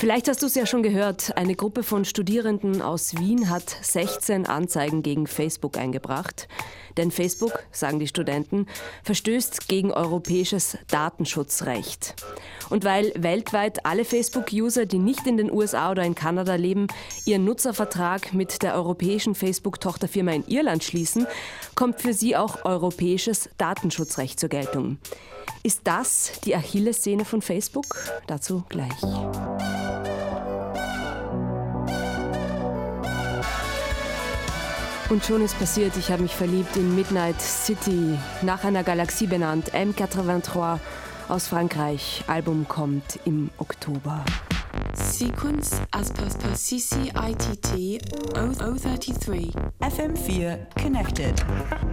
Vielleicht hast du es ja schon gehört, eine Gruppe von Studierenden aus Wien hat 16 Anzeigen gegen Facebook eingebracht. Denn Facebook, sagen die Studenten, verstößt gegen europäisches Datenschutzrecht. Und weil weltweit alle Facebook-User, die nicht in den USA oder in Kanada leben, ihren Nutzervertrag mit der europäischen Facebook-Tochterfirma in Irland schließen, kommt für sie auch europäisches Datenschutzrecht zur Geltung. Ist das die Achillessehne von Facebook? Dazu gleich. Und schon ist passiert, ich habe mich verliebt in Midnight City, nach einer Galaxie benannt, M83 aus Frankreich. Album kommt im Oktober. Sequence as per CCITT 033. FM4 Connected.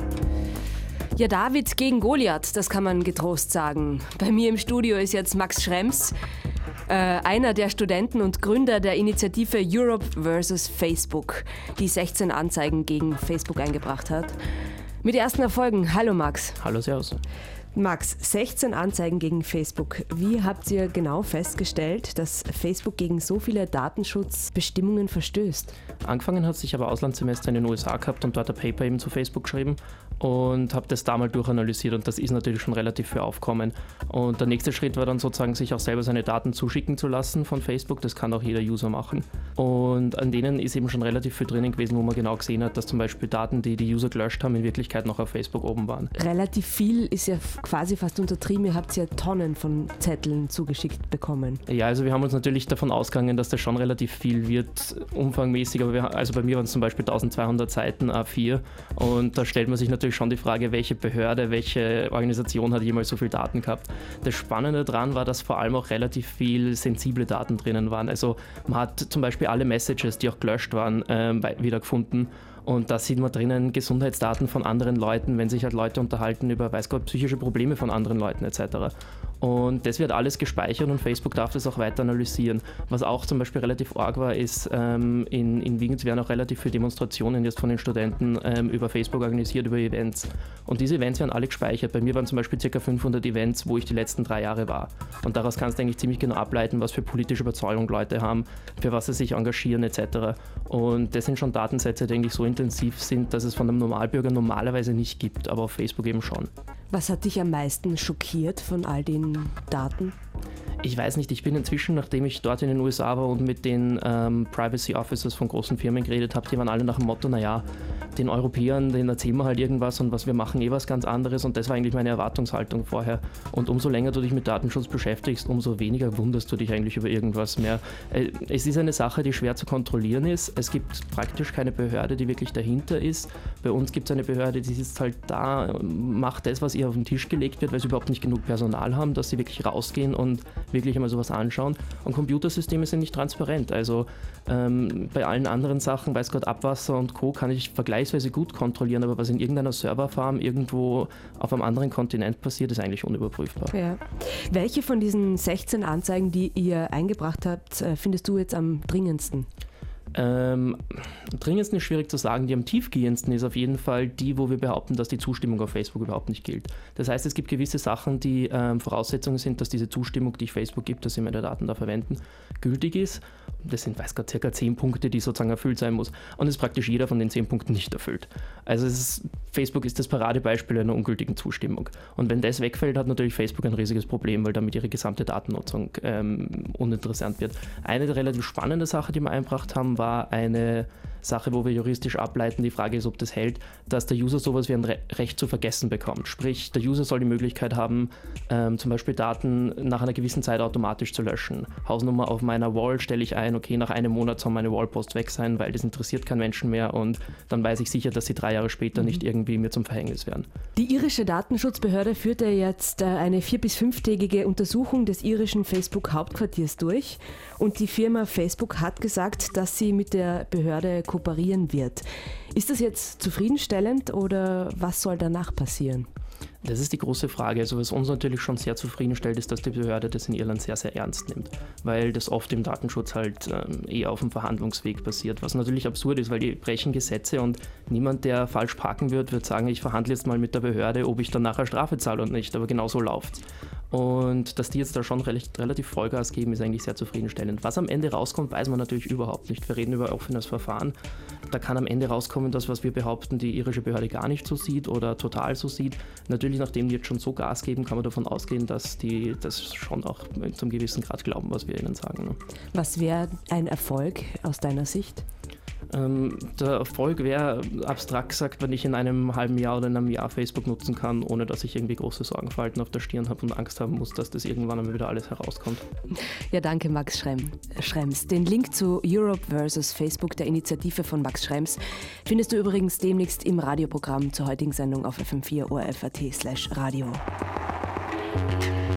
Ja, David gegen Goliath, das kann man getrost sagen. Bei mir im Studio ist jetzt Max Schrems, einer der Studenten und Gründer der Initiative Europe vs. Facebook, die 16 Anzeigen gegen Facebook eingebracht hat. Mit ersten Erfolgen. Hallo Max. Hallo, servus. Max, 16 Anzeigen gegen Facebook. Wie habt ihr genau festgestellt, dass Facebook gegen so viele Datenschutzbestimmungen verstößt? Angefangen hat sich aber Auslandssemester in den USA gehabt und dort ein Paper eben zu Facebook geschrieben und habe das da mal durchanalysiert und das ist natürlich schon relativ viel Aufkommen. Und der nächste Schritt war dann sozusagen, sich auch selber seine Daten zuschicken zu lassen von Facebook. Das kann auch jeder User machen. Und an denen ist eben schon relativ viel drinnen gewesen, wo man genau gesehen hat, dass zum Beispiel Daten, die die User gelöscht haben, in Wirklichkeit noch auf Facebook oben waren. Relativ viel ist ja quasi fast untertrieben. Ihr habt ja Tonnen von Zetteln zugeschickt bekommen. Ja, also wir haben uns natürlich davon ausgegangen, dass das schon relativ viel wird, umfangmäßig. Aber also bei mir waren es zum Beispiel 1200 Seiten A4 und da stellt man sich natürlich schon die Frage, welche Behörde, welche Organisation hat jemals so viel Daten gehabt. Das Spannende daran war, dass vor allem auch relativ viel sensible Daten drinnen waren. Also man hat zum Beispiel alle Messages, die auch gelöscht waren, wiedergefunden. Und da sieht man drinnen Gesundheitsdaten von anderen Leuten, wenn sich halt Leute unterhalten über, weiß Gott, psychische Probleme von anderen Leuten etc. Und das wird alles gespeichert und Facebook darf das auch weiter analysieren. Was auch zum Beispiel relativ arg war, ist, in Wien werden auch relativ viele Demonstrationen jetzt von den Studenten über Facebook organisiert, über Events. Und diese Events werden alle gespeichert. Bei mir waren zum Beispiel ca. 500 Events, wo ich die letzten 3 Jahre war. Und daraus kannst du eigentlich ziemlich genau ableiten, was für politische Überzeugung Leute haben, für was sie sich engagieren etc. Und das sind schon Datensätze, die eigentlich so intensiv sind, dass es von einem Normalbürger normalerweise nicht gibt, aber auf Facebook eben schon. Was hat dich am meisten schockiert von all den Daten? Ich weiß nicht, ich bin inzwischen, nachdem ich dort in den USA war und mit den Privacy Officers von großen Firmen geredet habe, die waren alle nach dem Motto, naja, den Europäern, denen erzählen wir halt irgendwas und was wir machen, was ganz anderes und das war eigentlich meine Erwartungshaltung vorher. Und umso länger du dich mit Datenschutz beschäftigst, umso weniger wunderst du dich eigentlich über irgendwas mehr. Es ist eine Sache, die schwer zu kontrollieren ist. Es gibt praktisch keine Behörde, die wirklich dahinter ist. Bei uns gibt es eine Behörde, die sitzt halt da, macht das, was ihr auf den Tisch gelegt wird, weil sie überhaupt nicht genug Personal haben, dass sie wirklich rausgehen und wirklich einmal sowas anschauen. Und Computersysteme sind nicht transparent. Also bei allen anderen Sachen, weiß Gott, Abwasser und Co. kann ich vergleichsweise gut kontrollieren, aber was in irgendeiner Serverfarm irgendwo auf einem anderen Kontinent passiert, ist eigentlich unüberprüfbar. Ja. Welche von diesen 16 Anzeigen, die ihr eingebracht habt, findest du jetzt am dringendsten? Am dringendsten ist schwierig zu sagen. Die am tiefgehendsten ist auf jeden Fall die, wo wir behaupten, dass die Zustimmung auf Facebook überhaupt nicht gilt. Das heißt, es gibt gewisse Sachen, die Voraussetzungen sind, dass diese Zustimmung, die Facebook gibt, dass sie meine Daten da verwenden, gültig ist. Das sind, weiß Gott, circa 10 Punkte, die sozusagen erfüllt sein muss. Und es ist praktisch jeder von den 10 Punkten nicht erfüllt. Also Facebook ist das Paradebeispiel einer ungültigen Zustimmung. Und wenn das wegfällt, hat natürlich Facebook ein riesiges Problem, weil damit ihre gesamte Datennutzung uninteressant wird. Eine relativ spannende Sache, die wir eingebracht haben, war eine Sache, wo wir juristisch ableiten, die Frage ist, ob das hält, dass der User sowas wie ein Recht zu vergessen bekommt. Sprich, der User soll die Möglichkeit haben, zum Beispiel Daten nach einer gewissen Zeit automatisch zu löschen. Hausnummer auf meiner Wall stelle ich ein, okay, nach einem Monat soll meine Wallpost weg sein, weil das interessiert keinen Menschen mehr und dann weiß ich sicher, dass sie 3 Jahre später nicht irgendwie mir zum Verhängnis werden. Die irische Datenschutzbehörde führte jetzt eine 4- bis 5-tägige Untersuchung des irischen Facebook-Hauptquartiers durch und die Firma Facebook hat gesagt, dass sie mit der Behörde kooperieren wird. Ist das jetzt zufriedenstellend oder was soll danach passieren? Das ist die große Frage. Also was uns natürlich schon sehr zufriedenstellt, ist, dass die Behörde das in Irland sehr, sehr ernst nimmt, weil das oft im Datenschutz halt eher auf dem Verhandlungsweg passiert, was natürlich absurd ist, weil die brechen Gesetze und niemand, der falsch parken wird sagen, ich verhandle jetzt mal mit der Behörde, ob ich dann nachher Strafe zahle oder nicht, aber genau so läuft's. Und dass die jetzt da schon relativ Vollgas geben, ist eigentlich sehr zufriedenstellend. Was am Ende rauskommt, weiß man natürlich überhaupt nicht. Wir reden über offenes Verfahren. Da kann am Ende rauskommen, das, was wir behaupten, die irische Behörde gar nicht so sieht oder total so sieht. Natürlich, nachdem die jetzt schon so Gas geben, kann man davon ausgehen, dass die das schon auch zum gewissen Grad glauben, was wir ihnen sagen. Ne? Was wäre ein Erfolg aus deiner Sicht? Der Erfolg wäre, abstrakt gesagt, wenn ich in einem halben Jahr oder in einem Jahr Facebook nutzen kann, ohne dass ich irgendwie große Sorgenfalten auf der Stirn habe und Angst haben muss, dass das irgendwann einmal wieder alles herauskommt. Ja, danke Max Schrems. Den Link zu Europe vs. Facebook, der Initiative von Max Schrems, findest du übrigens demnächst im Radioprogramm zur heutigen Sendung auf FM4 ORF.at/radio.